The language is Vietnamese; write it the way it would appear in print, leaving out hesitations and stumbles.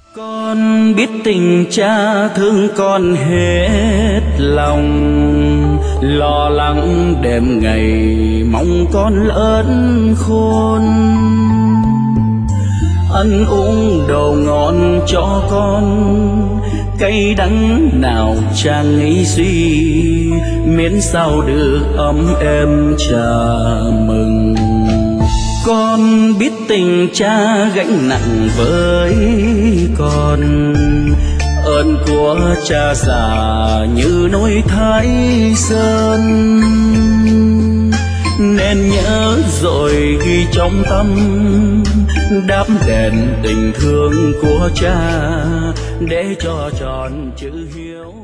Con biết tình cha thương con hết lòng, lo lắng đêm ngày mong con lớn khôn. Ăn uống đồ ngon cho con, cay đắng nào cha nghĩ suy, miễn sao được ấm êm cha mừng. Con biết tình cha gánh nặng với con, ơn của cha già như núi Thái Sơn, nên nhớ rồi ghi trong tâm, đáp đền tình thương của cha để cho tròn chữ hiếu.